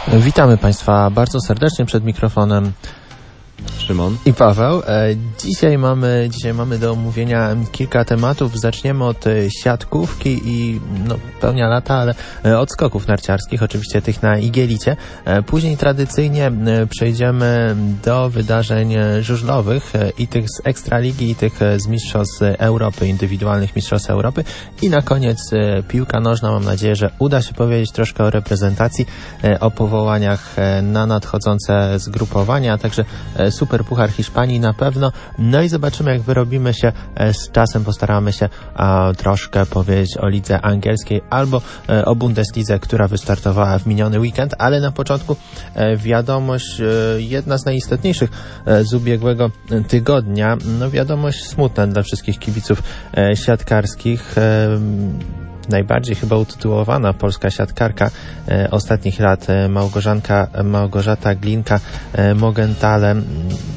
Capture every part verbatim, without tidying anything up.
Witamy Państwa bardzo serdecznie przed mikrofonem Szymon i Paweł. Dzisiaj mamy, dzisiaj mamy do omówienia kilka tematów. Zaczniemy od siatkówki i no, pełnia lata, ale od skoków narciarskich, oczywiście tych na igielicie. Później tradycyjnie przejdziemy do wydarzeń żużlowych i tych z Ekstraligi, i tych z Mistrzostw Europy, indywidualnych Mistrzostw Europy. I na koniec piłka nożna. Mam nadzieję, że uda się powiedzieć troszkę o reprezentacji, o powołaniach na nadchodzące zgrupowania, a także Super Puchar Hiszpanii na pewno. No i zobaczymy, jak wyrobimy się z czasem. Postaramy się a, troszkę powiedzieć o lidze angielskiej albo e, o Bundeslidze, która wystartowała w miniony weekend, ale na początku e, wiadomość, e, jedna z najistotniejszych e, z ubiegłego tygodnia. No wiadomość smutna dla wszystkich kibiców e, siatkarskich. E, Najbardziej chyba utytułowana polska siatkarka e, ostatnich lat, e, Małgorzanka, Małgorzata Glinka-Mogentale, e,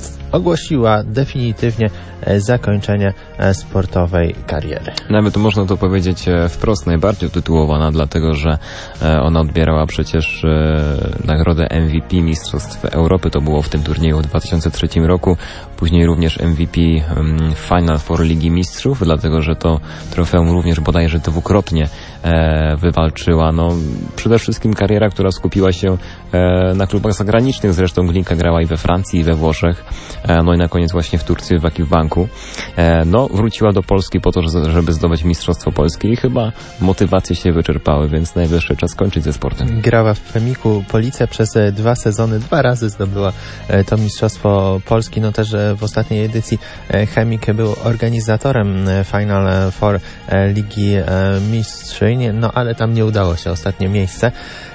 ogłosiła definitywnie e, zakończenie e, sportowej kariery. Nawet można to powiedzieć e, wprost, najbardziej utytułowana, dlatego że e, ona odbierała przecież e, nagrodę M V P Mistrzostw Europy. To było w tym turnieju w dwa tysiące trzecim roku. Później również M V P um, Final Four Ligi Mistrzów, dlatego że to trofeum również bodajże dwukrotnie e, wywalczyła. No, przede wszystkim kariera, która skupiła się e, na klubach zagranicznych. Zresztą Glinka grała i we Francji, i we Włoszech. E, no i na koniec właśnie w Turcji, w Akibanku. E, no, wróciła do Polski po to, żeby zdobyć Mistrzostwo Polskie i chyba motywacje się wyczerpały, więc najwyższy czas skończyć ze sportem. Grała w Chemiku Police przez dwa sezony, dwa razy zdobyła e, to Mistrzostwo Polski. No też e, w ostatniej edycji e, Chemik był organizatorem e, Final Four e, Ligi e, Mistrzyń, no ale tam nie udało się, ostatnie miejsce.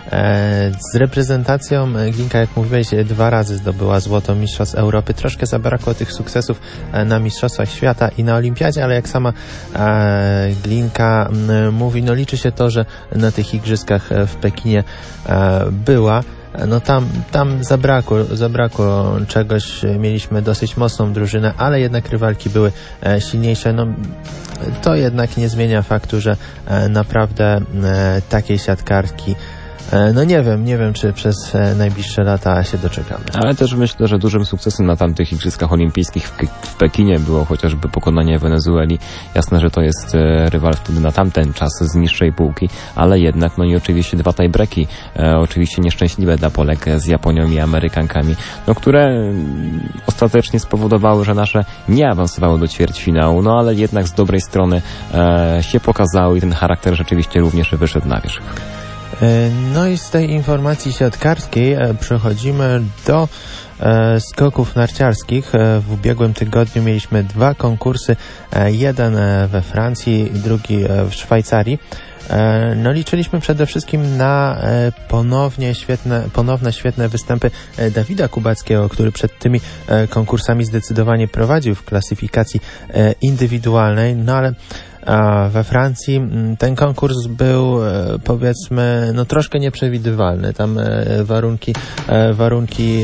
E, z reprezentacją Glinka, jak mówiłeś, dwa razy zdobyła złoto Mistrzostw Europy. Troszkę zabrakło tych sukcesów e, na Mistrzostwach Świata i na Olimpiadzie, ale jak sama e, Glinka m, mówi, no liczy się to, że na tych igrzyskach w Pekinie e, była. No tam, tam zabrakło, zabrakło czegoś, mieliśmy dosyć mocną drużynę, ale jednak rywalki były e, silniejsze. No, to jednak nie zmienia faktu, że e, naprawdę e, takiej siatkarki no nie wiem, nie wiem, czy przez najbliższe lata się doczekamy. Ale też myślę, że dużym sukcesem na tamtych Igrzyskach Olimpijskich w, w Pekinie było chociażby pokonanie Wenezueli. Jasne, że to jest e, rywal wtedy na tamten czas z niższej półki, ale jednak, no i oczywiście dwa tiebreaki, e, oczywiście nieszczęśliwe dla Polek z Japonią i Amerykankami, no które m, ostatecznie spowodowały, że nasze nie awansowały do ćwierćfinału, no ale jednak z dobrej strony e, się pokazały i ten charakter rzeczywiście również wyszedł na wierzch. No i z tej informacji siatkarskiej przechodzimy do e, skoków narciarskich. W ubiegłym tygodniu mieliśmy dwa konkursy, jeden we Francji, drugi w Szwajcarii. No liczyliśmy przede wszystkim na ponownie świetne, ponowne świetne występy Dawida Kubackiego, który przed tymi konkursami zdecydowanie prowadził w klasyfikacji indywidualnej, no ale a we Francji ten konkurs był, powiedzmy, no troszkę nieprzewidywalny. Tam warunki, warunki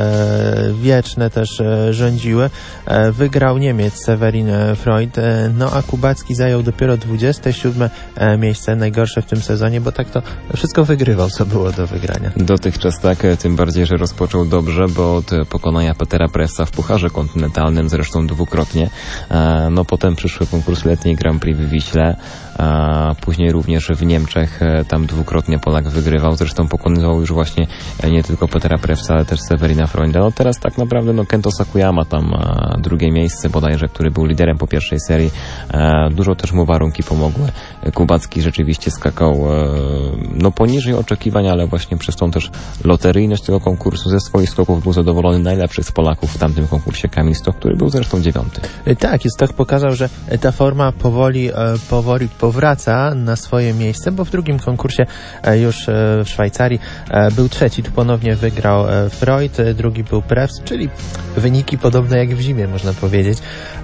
wieczne też rządziły. Wygrał Niemiec Severin Freund, no a Kubacki zajął dopiero dwudzieste siódme miejsce, najgorsze w tym sezonie, bo tak to wszystko wygrywał, co było do wygrania. Dotychczas tak, tym bardziej, że rozpoczął dobrze, bo od pokonania Petera Pressa w Pucharze Kontynentalnym, zresztą dwukrotnie, no potem przyszły konkurs letni Grand Prix w Wiśle, a później również w Niemczech, tam dwukrotnie Polak wygrywał, zresztą pokonywał już właśnie nie tylko Petera Pressa, ale też Severina Freunda. No teraz tak naprawdę no Kento Sakuyama tam a, drugie miejsce bodajże, który był liderem po pierwszej serii. A, dużo też mu warunki pomogły. Kubacki rzeczywiście skakał e, no poniżej oczekiwań, ale właśnie przez tą też loteryjność tego konkursu ze swoich skoków był zadowolony najlepszy z Polaków w tamtym konkursie Kamil Stoch, który był zresztą dziewiąty. Tak, i Stoch pokazał, że ta forma powoli, powoli powraca na swoje miejsce, bo w drugim konkursie już w Szwajcarii był trzeci, tu ponownie wygrał Freud, drugi był Press, czyli wyniki podobne jak w zimie, można powiedzieć.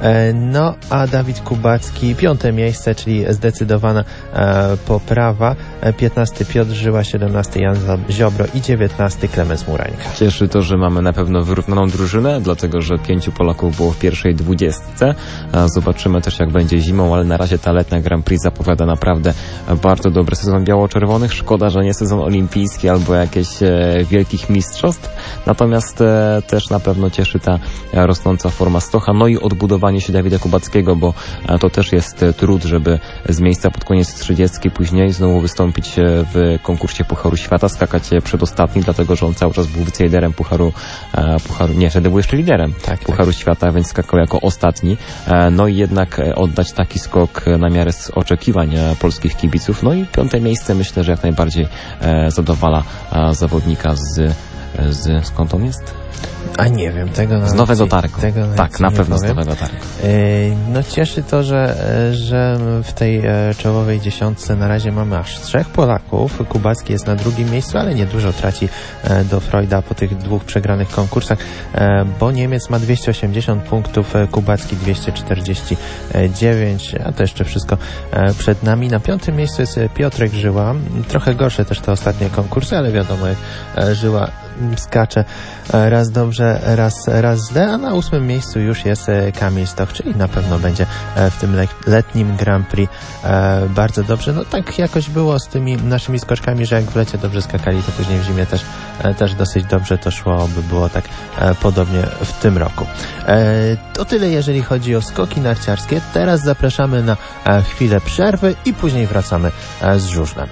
No a Dawid Kubacki piąte miejsce, czyli zdecydowana poprawa. piętnasty Piotr Żyła, siedemnasty Jan Ziobro i dziewiętnasty Klemens Murańka. Cieszy to, że mamy na pewno wyrównaną drużynę, dlatego że pięciu Polaków było w pierwszej dwudziestce. Zobaczymy też, jak będzie zimą, ale na razie ta letnia Grand Prix zapowiada naprawdę bardzo dobry sezon biało-czerwonych. Szkoda, że nie sezon olimpijski albo jakieś e, wielkich mistrzostw. Natomiast e, też na pewno cieszy ta e, rosnąca forma stocha, no i odbudowanie się Dawida Kubackiego, bo e, to też jest e, trud, żeby z miejsca pod koniec trzydziestki później znowu wystąpić e, w konkursie Pucharu Świata, skakać e, przedostatni, dlatego że on cały czas był wiceliderem Pucharu, e, Pucharu nie, wtedy był jeszcze liderem tak, Pucharu tak. Świata, więc skakał jako ostatni. E, no i jednak e, oddać taki skok na miarę z oczekiwań e, polskich kibiców. No i piąte miejsce myślę, że jak najbardziej e, zadowala e, zawodnika z, e, z... skąd on jest? A nie wiem, tego Z Nowego Targu. Tego tak, na pewno powiem. z Nowego Targu. Yy, no cieszy to, że, że w tej e, czołowej dziesiątce na razie mamy aż trzech Polaków. Kubacki jest na drugim miejscu, ale niedużo traci e, do Freuda po tych dwóch przegranych konkursach, e, bo Niemiec ma dwieście osiemdziesiąt punktów, e, Kubacki dwieście czterdzieści dziewięć, a to jeszcze wszystko e, przed nami. Na piątym miejscu jest Piotrek Żyła. Trochę gorsze też te ostatnie konkursy, ale wiadomo, jak e, Żyła skacze e, raz dobrze, raz, raz źle, a na ósmym miejscu już jest e, Kamil Stoch, czyli na pewno będzie e, w tym le- letnim Grand Prix e, bardzo dobrze. No tak jakoś było z tymi naszymi skoczkami, że jak w lecie dobrze skakali, to później w zimie też, e, też dosyć dobrze to szło, by było tak e, podobnie w tym roku. E, to tyle, jeżeli chodzi o skoki narciarskie. Teraz zapraszamy na e, chwilę przerwy i później wracamy e, z żużlem.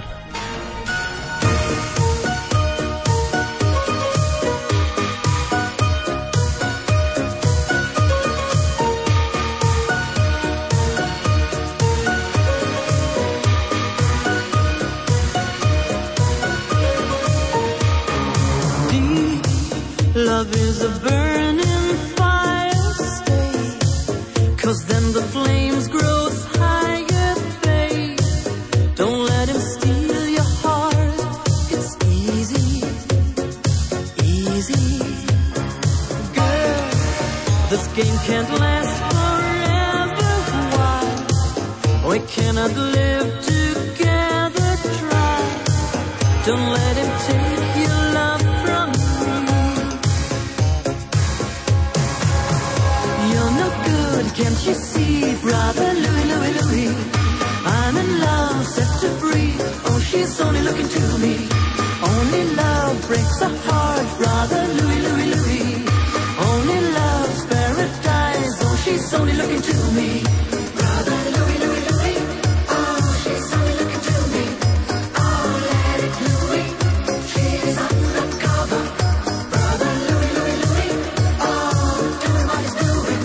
Love is a burning fire, stay, 'cause then the flames grow higher, babe. Don't let him steal your heart, it's easy, easy. Girl, this game can't last forever, why? We cannot live together, try. Don't let him take your love from me. Can't you see, brother Louis, Louis, Louis? I'm in love, set to free. Oh, she's only looking to me. Only love breaks a heart, brother Louis, Louis, Louis. Only love's paradise. Oh, she's only looking to me. Brother Louis, Louis, Louis. Oh, she's only looking to me. Oh, let it Louis. She's undercover. Brother Louis, Louis, Louis. Oh, doing what he's doing.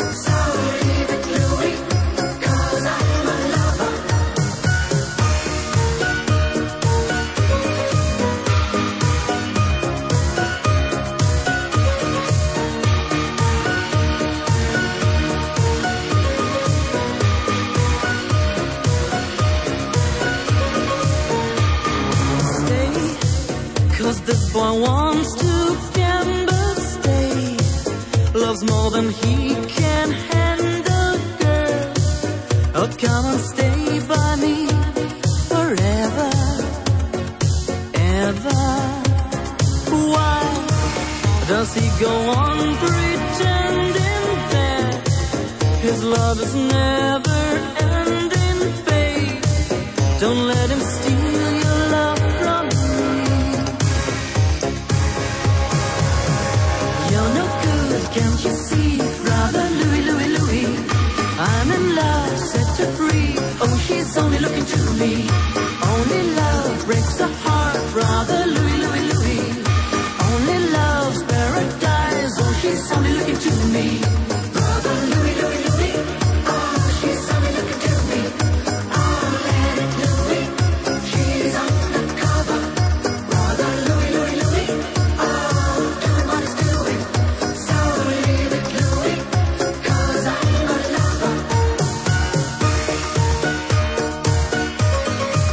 This boy wants to gamble, stay. Loves more than he can handle, girl. Oh, come and stay by me forever, ever. Why does he go on pretending that his love is never ending, babe? Don't let him steal your love from me. You're no good, can't you see, brother Louis, Louis, Louis? I'm in love, set to free. Oh, she's only looking to me. Only love breaks a heart, brother Louis, Louis, Louis. Only love's paradise. Oh, she's only looking to me. Brother Louis, Louis, Louis. Oh, she's only looking to me. Oh, let it Louis. She's undercover. Brother Louis, Louis, Louis. Oh, doing what he's doing. So leave it, Louis, 'cause I'm a lover.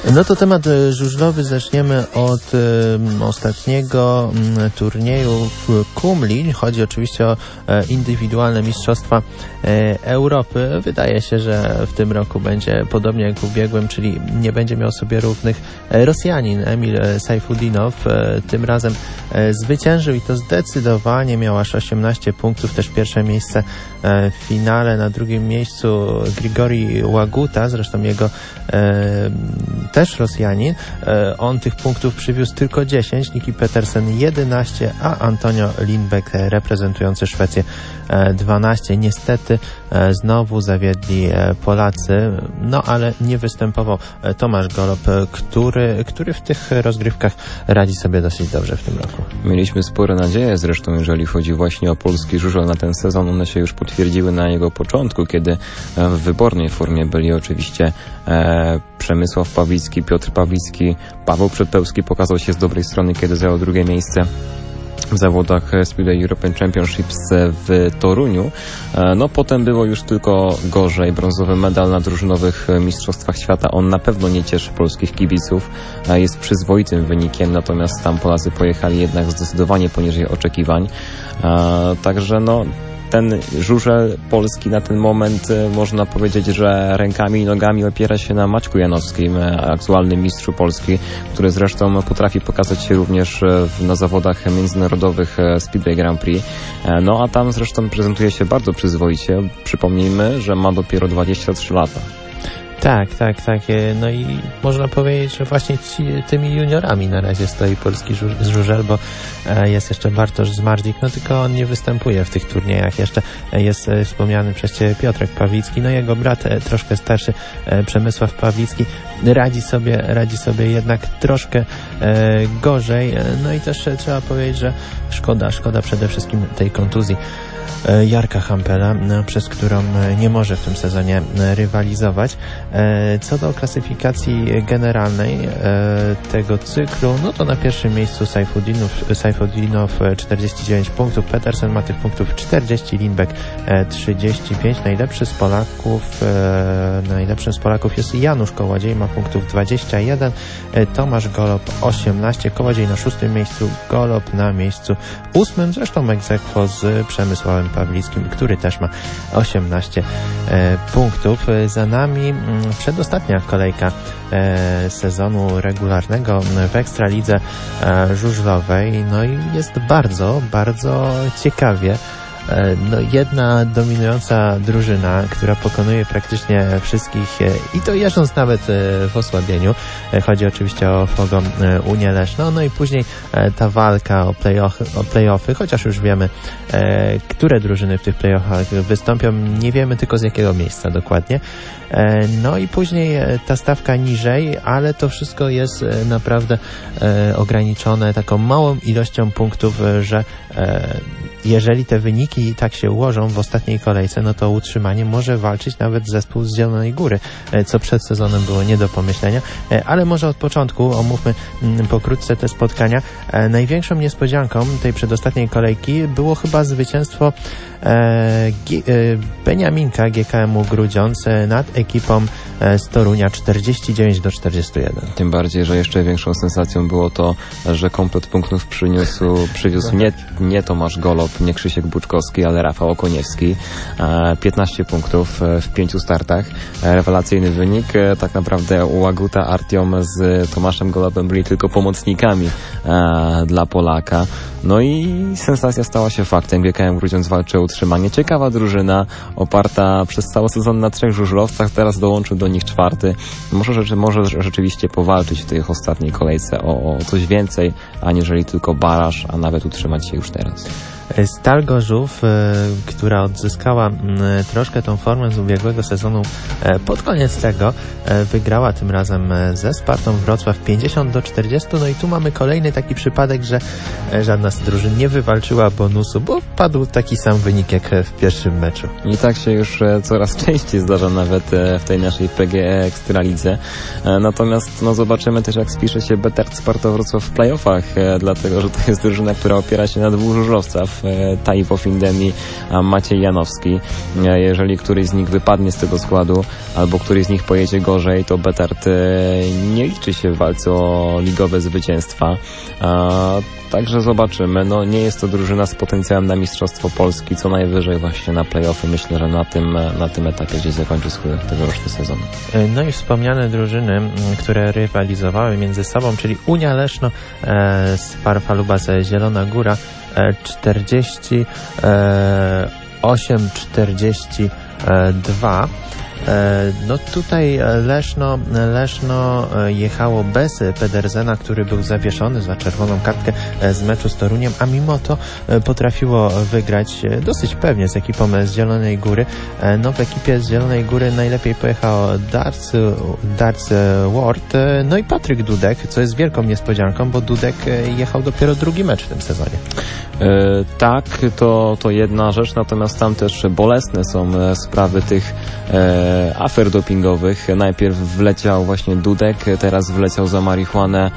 No to temat żużlowy zaczniemy od um, ostatniego um, turnieju w Kumli. Chodzi oczywiście o e, indywidualne mistrzostwa e, Europy. Wydaje się, że w tym roku będzie podobnie jak w ubiegłym, czyli nie będzie miał sobie równych e, Rosjanin Emil Sajfudinow. E, tym razem e, zwyciężył i to zdecydowanie, miał aż osiemnaście punktów, też pierwsze miejsce e, w finale. Na drugim miejscu Grigori Łaguta, zresztą jego e, też Rosjanin. E, on tych punktów przywiózł tylko dziesięć, Niki Petersen jedenaście, a Antonio Lindbeck reprezentujący Szwecję e, dwanaście. Niestety e, znowu zawiedli e, Polacy, no ale nie występował e, Tomasz Golob, e, który, który w tych rozgrywkach radzi sobie dosyć dobrze w tym roku. Mieliśmy spore nadzieje zresztą, jeżeli chodzi właśnie o polski żużel na ten sezon. One się już potwierdziły na jego początku, kiedy w wybornej formie byli oczywiście e, Przemysław Pawlicki, Piotr Pawlicki, Paweł Przedpełski pokazał się z dobrej strony, kiedy zajął drugie miejsce w zawodach Speedway European Championships w Toruniu. No potem było już tylko gorzej. Brązowy medal na drużynowych mistrzostwach świata. On na pewno nie cieszy polskich kibiców. Jest przyzwoitym wynikiem, natomiast tam Polacy pojechali jednak zdecydowanie poniżej oczekiwań. Także no ten żużel polski na ten moment można powiedzieć, że rękami i nogami opiera się na Maćku Janowskim, aktualnym mistrzu Polski, który zresztą potrafi pokazać się również na zawodach międzynarodowych Speedway Grand Prix. No a tam zresztą prezentuje się bardzo przyzwoicie. Przypomnijmy, że ma dopiero dwadzieścia trzy lata. Tak, tak, tak. No i można powiedzieć, że właśnie ci, tymi juniorami na razie stoi polski żużel, bo jest jeszcze Bartosz Zmardzik, no tylko on nie występuje w tych turniejach. Jeszcze jest wspomniany przez Ciebie Piotrek Pawlicki, no jego brat troszkę starszy, Przemysław Pawlicki, radzi sobie, radzi sobie jednak troszkę gorzej. No i też trzeba powiedzieć, że szkoda, szkoda przede wszystkim tej kontuzji Jarka Hampela, przez którą nie może w tym sezonie rywalizować. Co do klasyfikacji generalnej tego cyklu, no to na pierwszym miejscu Sajfudinow, Sajfudinow czterdzieści dziewięć punktów, Petersen ma tych punktów czterdzieści, Lindbeck trzydzieści pięć. Najlepszy z Polaków, najlepszym z Polaków jest Janusz Kołodziej, ma punktów dwadzieścia jeden, Tomasz Golob osiemnaście, Kołodziej na szóstym miejscu, Golob na miejscu ósmym, zresztą ex aequo z Przemysławem Pawlickim, który też ma osiemnaście e, punktów. Za nami m, przedostatnia kolejka e, sezonu regularnego w Ekstralidze e, żużlowej. No i jest bardzo, bardzo ciekawie. No jedna dominująca drużyna, która pokonuje praktycznie wszystkich i to jeżdżąc nawet w osłabieniu. Chodzi oczywiście o Fogą Unię Leszno. No i później ta walka o play-offy, o play-offy, chociaż już wiemy, które drużyny w tych play-offach wystąpią. Nie wiemy tylko z jakiego miejsca dokładnie. No i później ta stawka niżej, ale to wszystko jest naprawdę ograniczone taką małą ilością punktów, że jeżeli te wyniki tak się ułożą w ostatniej kolejce, no to utrzymanie może walczyć nawet zespół z Zielonej Góry, co przed sezonem było nie do pomyślenia. Ale może od początku omówmy pokrótce te spotkania. Największą niespodzianką tej przedostatniej kolejki było chyba zwycięstwo Beniaminka G K M u Grudziądz nad ekipą z Torunia czterdzieści dziewięć do czterdziestu jeden. Tym bardziej, że jeszcze większą sensacją było to, że komplet punktów przyniósł, przywiózł nie, nie Tomasz Golob, nie Krzysiek Buczkowski, ale Rafał Okoniewski. piętnaście punktów w pięciu startach. Rewelacyjny wynik. Tak naprawdę Łaguta, Artiom z Tomaszem Golobem byli tylko pomocnikami dla Polaka. No i sensacja stała się faktem. G K M Grudziądz walczy o utrzymanie. Ciekawa drużyna, oparta przez cały sezon na trzech żużlowcach. Teraz dołączył do nich czwarty. Może, może rzeczywiście powalczyć w tej ostatniej kolejce o, o coś więcej, aniżeli tylko baraż, a nawet utrzymać się już teraz. Stal Gorzów, która odzyskała troszkę tą formę z ubiegłego sezonu, pod koniec tego wygrała tym razem ze Spartą Wrocław pięćdziesiąt do czterdziestu. No i tu mamy kolejny taki przypadek, że żadna z drużyn nie wywalczyła bonusu, bo padł taki sam wynik jak w pierwszym meczu. I tak się już coraz częściej zdarza nawet w tej naszej P G E Ekstralidze. Natomiast no zobaczymy też, jak spisze się Betert Sparta Wrocław w playoffach, dlatego że to jest drużyna, która opiera się na dwóch żużlowcach. Stanisław Tajwow, Indemi, Maciej Janowski. Jeżeli któryś z nich wypadnie z tego składu, albo któryś z nich pojedzie gorzej, to Betard nie liczy się w walce o ligowe zwycięstwa. Także zobaczymy. No, nie jest to drużyna z potencjałem na Mistrzostwo Polski, co najwyżej właśnie na play-offy. Myślę, że na tym, na tym etapie gdzieś zakończy swój tegoroczny sezon. No i wspomniane drużyny, które rywalizowały między sobą, czyli Unia Leszno e, z Parfaluba z Zielona Góra e, czterdzieści osiem czterdzieści dwa. No tutaj Leszno, Leszno jechało bez Pedersena, który był zawieszony za czerwoną kartkę z meczu z Toruniem, a mimo to potrafiło wygrać dosyć pewnie z ekipą z Zielonej Góry. No w ekipie z Zielonej Góry najlepiej pojechał Darts, Darts Ward, no i Patryk Dudek, co jest wielką niespodzianką, bo Dudek jechał dopiero drugi mecz w tym sezonie. E, tak, to, to jedna rzecz, natomiast tam też bolesne są sprawy tych e, afer dopingowych. Najpierw wleciał właśnie Dudek, teraz wleciał za marihuanę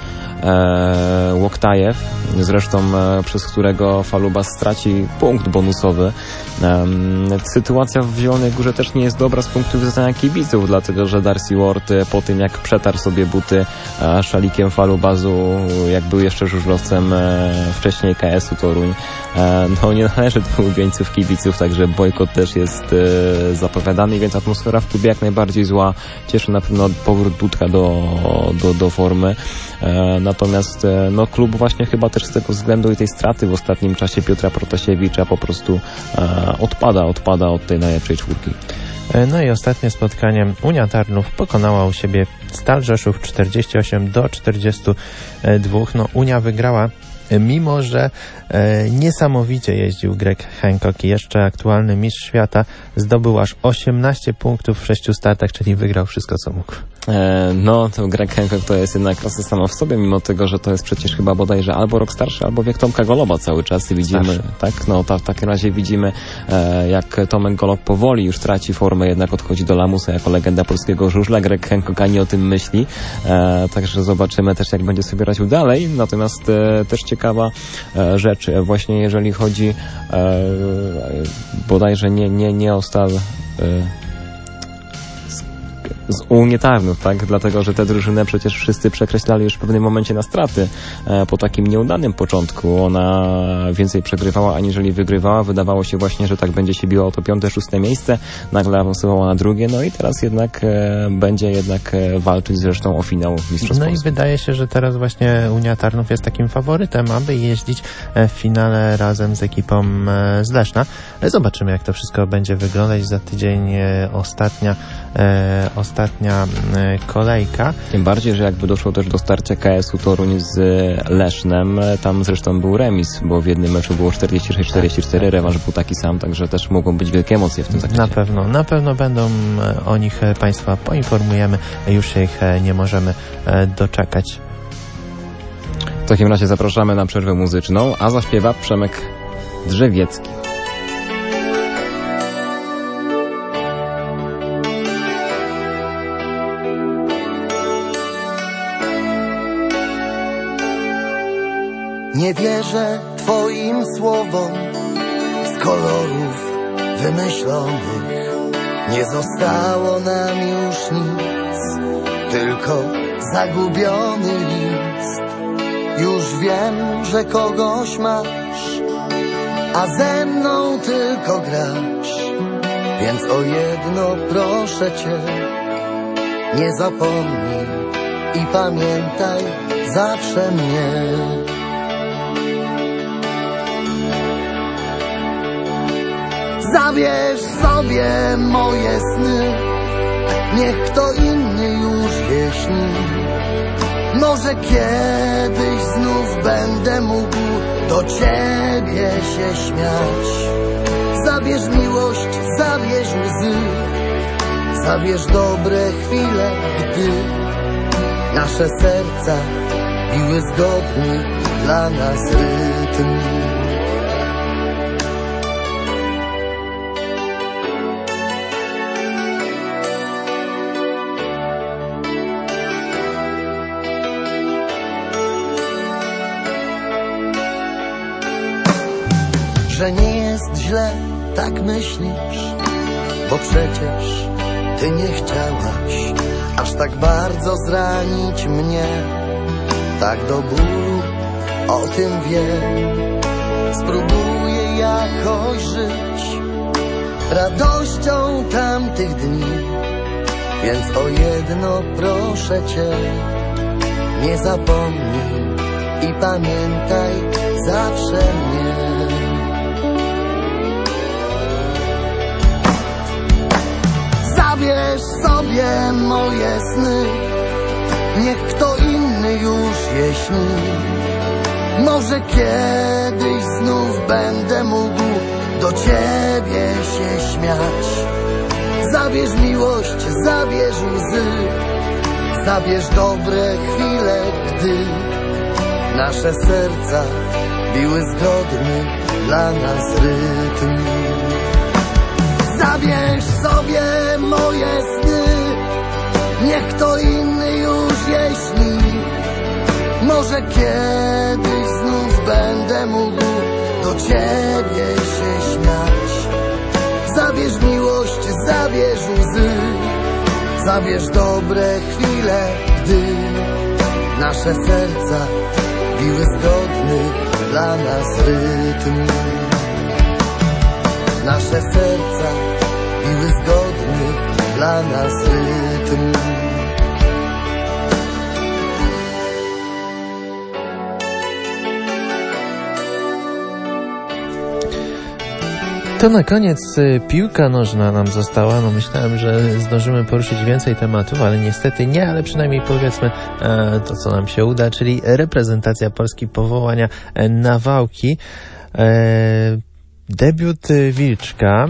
e, Łoktajew, zresztą e, przez którego Faluba straci punkt bonusowy. E, sytuacja w Zielonej Górze też nie jest dobra z punktu widzenia kibiców, dlatego że Darcy Ward e, po tym jak przetarł sobie buty e, szalikiem Falubazu, jak był jeszcze żużlowcem e, wcześniej K S u Toruń, e, no nie należy do ulubieńców kibiców, także bojkot też jest e, zapowiadany, więc atmosfera w klubie jak najbardziej zła. Cieszy na pewno powrót Dudka do, do, do formy. E, natomiast e, no, klub właśnie chyba też z tego względu i tej straty w ostatnim czasie Piotra Protasiewicza po prostu e, odpada, odpada od tej najlepszej czwórki. No i ostatnie spotkanie. Unia Tarnów pokonała u siebie Stal Rzeszów czterdzieści osiem do czterdziestu dwóch. No Unia wygrała, mimo że e, niesamowicie jeździł Greg Hancock i jeszcze aktualny mistrz świata zdobył aż osiemnaście punktów w sześciu startach, czyli wygrał wszystko, co mógł. E, no, to Greg Hancock to jest jednak klasa sama w sobie, mimo tego, że to jest przecież chyba bodajże albo rok starszy, albo wiek Tomka Goloba cały czas i widzimy, starszy. tak, no ta, w takim razie widzimy, e, jak Tomek Golob powoli już traci formę, jednak odchodzi do lamusa jako legenda polskiego żużla. Greg Hancock ani o tym myśli, e, także zobaczymy też, jak będzie sobie radził dalej, natomiast e, też ciekawa e, rzecz, właśnie jeżeli chodzi e, bodajże nie, nie, nie o Stal e, z Unii Tarnów, tak? Dlatego, że tę drużynę przecież wszyscy przekreślali już w pewnym momencie na straty e, po takim nieudanym początku. Ona więcej przegrywała, aniżeli wygrywała. Wydawało się właśnie, że tak będzie się biła o to piąte, szóste miejsce. Nagle awansowała na drugie, no i teraz jednak e, będzie jednak e, walczyć zresztą o finał Mistrzostw No Polski. i wydaje się, że teraz właśnie Unia Tarnów jest takim faworytem, aby jeździć w finale razem z ekipą z Leszna. Zobaczymy, jak to wszystko będzie wyglądać. Za tydzień e, ostatnia e, ostatnia e, kolejka. Tym bardziej, że jakby doszło też do starcia K S u Toruń z Lesznem, tam zresztą był remis, bo w jednym meczu było czterdzieści sześć czterdzieści cztery, rewanż był taki sam, także też mogą być wielkie emocje w tym zakresie. Na pewno, na pewno będą o nich Państwa poinformujemy, już się ich nie możemy doczekać. W takim razie zapraszamy na przerwę muzyczną, a zaśpiewa Przemek Drzewiecki. Nie wierzę Twoim słowom z kolorów wymyślonych. Nie zostało nam już nic, tylko zagubiony list. Już wiem, że kogoś masz, a ze mną tylko grasz. Więc o jedno proszę Cię, nie zapomnij i pamiętaj zawsze mnie. Zabierz sobie moje sny, niech kto inny już je śni. Może kiedyś znów będę mógł do Ciebie się śmiać. Zabierz miłość, zabierz łzy, zabierz dobre chwile, gdy nasze serca biły zgodny dla nas rytm. że nie jest źle, tak myślisz, bo przecież ty nie chciałaś aż tak bardzo zranić mnie, tak do bólu, o tym wiem. Spróbuję jakoś żyć radością tamtych dni, więc o jedno proszę cię, nie zapomnij i pamiętaj zawsze mnie. Zabierz sobie moje sny, niech kto inny już je śni. Może kiedyś znów będę mógł do ciebie się śmiać. Zabierz miłość, zabierz łzy, zabierz dobre chwile, gdy nasze serca biły zgodny dla nas rytm. Zabierz sobie moje sny, niech kto inny już je śni. Może kiedyś znów będę mógł do ciebie się śmiać. Zabierz miłość, zabierz łzy, zabierz dobre chwile, gdy nasze serca biły zgodny dla nas rytm. Nasze serca biły zgodny dla nas rytm. To na koniec y, piłka nożna nam została. No myślałem, że zdążymy poruszyć więcej tematów, ale niestety nie, ale przynajmniej powiedzmy e, to, co nam się uda, czyli reprezentacja Polski, powołania e, Nawałki. E, Debiut Wilczka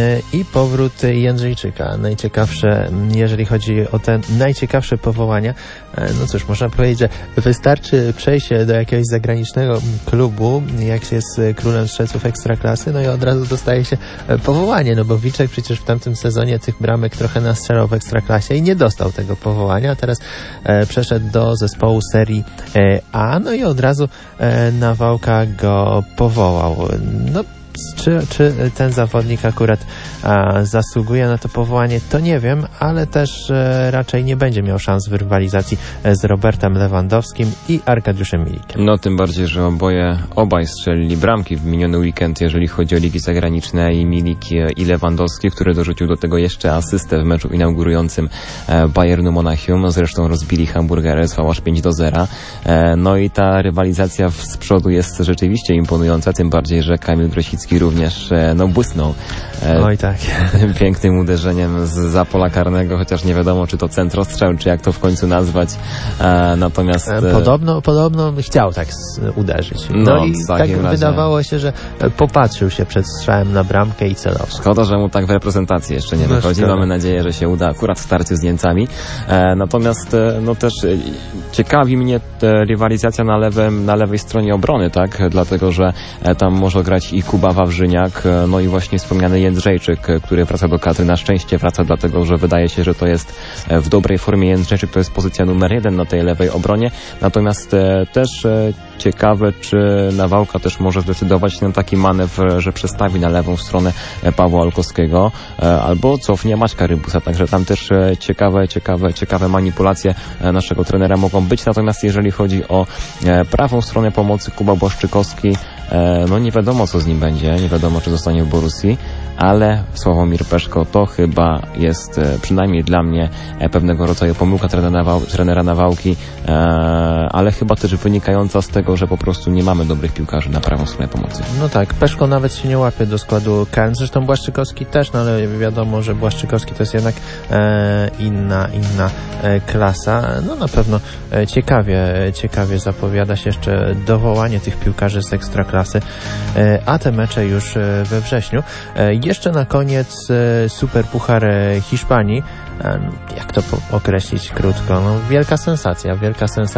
i powrót Jędrzejczyka. Najciekawsze, jeżeli chodzi o te najciekawsze powołania. No cóż, można powiedzieć, że wystarczy przejść do jakiegoś zagranicznego klubu, jak się jest królem strzelców ekstraklasy, no i od razu dostaje się powołanie, no bo Wilczek przecież w tamtym sezonie tych bramek trochę nastrzelał w ekstraklasie i nie dostał tego powołania, a teraz e, przeszedł do zespołu serii e, A, no i od razu e, Nawałka go powołał. No Czy, czy ten zawodnik akurat a, zasługuje na to powołanie, to nie wiem, ale też e, raczej nie będzie miał szans w rywalizacji z Robertem Lewandowskim i Arkadiuszem Milikiem. No tym bardziej, że oboje, obaj strzelili bramki w miniony weekend, jeżeli chodzi o ligi zagraniczne, i Milik i Lewandowski, który dorzucił do tego jeszcze asystę w meczu inaugurującym e, Bayernu Monachium. Zresztą rozbili Hamburger S V aż pięć do zera. E, no i ta rywalizacja z przodu jest rzeczywiście imponująca, tym bardziej, że Kamil Grosicki również no błysnął e, Oj tak. pięknym uderzeniem z pola karnego, chociaż nie wiadomo, czy to centrostrzał, czy jak to w końcu nazwać. E, natomiast e, podobno, podobno chciał tak uderzyć. No, no i tak wydawało się, że popatrzył się przed strzałem na bramkę i celował. Szkoda, że mu tak w reprezentacji jeszcze nie no wychodzi. Szkoda. Mamy nadzieję, że się uda akurat w starciu z Niemcami. E, natomiast e, no też e, ciekawi mnie rywalizacja na, lewym, na lewej stronie obrony, tak? Dlatego, że e, tam może grać i Kuba Wawrzyniak, no i właśnie wspomniany Jędrzejczyk, który wraca do kadry. Na szczęście wraca, dlatego że wydaje się, że to jest w dobrej formie. Jędrzejczyk to jest pozycja numer jeden na tej lewej obronie. Natomiast e, też e, ciekawe, czy Nawałka też może zdecydować na taki manewr, że przestawi na lewą stronę Pawła Olkowskiego e, albo cofnie Maćka Rybusa. Także tam też e, ciekawe, ciekawe, ciekawe manipulacje e, naszego trenera mogą być. Natomiast jeżeli chodzi o e, prawą stronę pomocy, Kuba Błaszczykowski, e, no nie wiadomo, co z nim będzie. Nie wiadomo, czy zostanie w Borussii, ale Sławomir Peszko to chyba jest e, przynajmniej dla mnie e, pewnego rodzaju pomyłka trenera, Nawał, trenera Nawałki, e, ale chyba też wynikająca z tego, że po prostu nie mamy dobrych piłkarzy na prawą stronę pomocy. No tak, Peszko nawet się nie łapie do składu K N, zresztą Błaszczykowski też, no ale wiadomo, że Błaszczykowski to jest jednak e, inna, inna e, klasa. No na pewno e, ciekawie, ciekawie zapowiada się jeszcze dowołanie tych piłkarzy z ekstraklasy, e, a te mecze już e, we wrześniu. E, jeszcze na koniec e, Superpuchar Hiszpanii. Jak to określić krótko? No, wielka sensacja, wielka sensacja.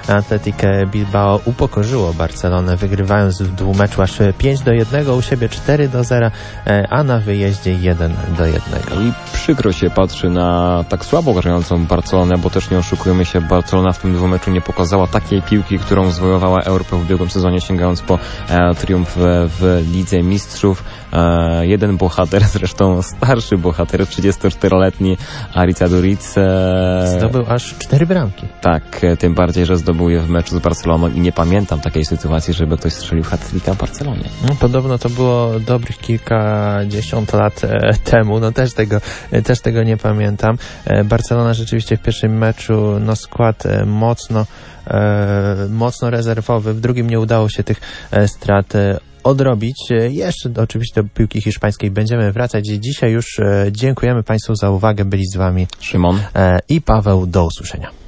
Athletic Bilbao upokorzyło Barcelonę, wygrywając w dwumeczu aż pięć do jednego, u siebie cztery do zera, a na wyjeździe jeden do jednego. I przykro się patrzy na tak słabo grającą Barcelonę, bo też nie oszukujemy się, Barcelona w tym dwumeczu nie pokazała takiej piłki, którą zwojowała Europę w ubiegłym sezonie, sięgając po e, triumf w Lidze Mistrzów. E, jeden bohater, zresztą starszy bohater, trzydziestoczteroletni Aritz Aduriz. E, zdobył aż cztery bramki. Tak, tym bardziej, że zdobył je w meczu z Barceloną i nie pamiętam takiej sytuacji, żeby ktoś strzelił hat-tricka w Barcelonie. No, podobno to było dobrych kilkadziesiąt lat e, temu, no też tego, e, też tego nie pamiętam. E, Barcelona rzeczywiście w pierwszym meczu, no skład e, mocno, e, mocno rezerwowy, w drugim nie udało się tych e, strat e, odrobić. Jeszcze oczywiście do piłki hiszpańskiej będziemy wracać. Dzisiaj już dziękujemy Państwu za uwagę. Byli z Wami Szymon i Paweł. Do usłyszenia.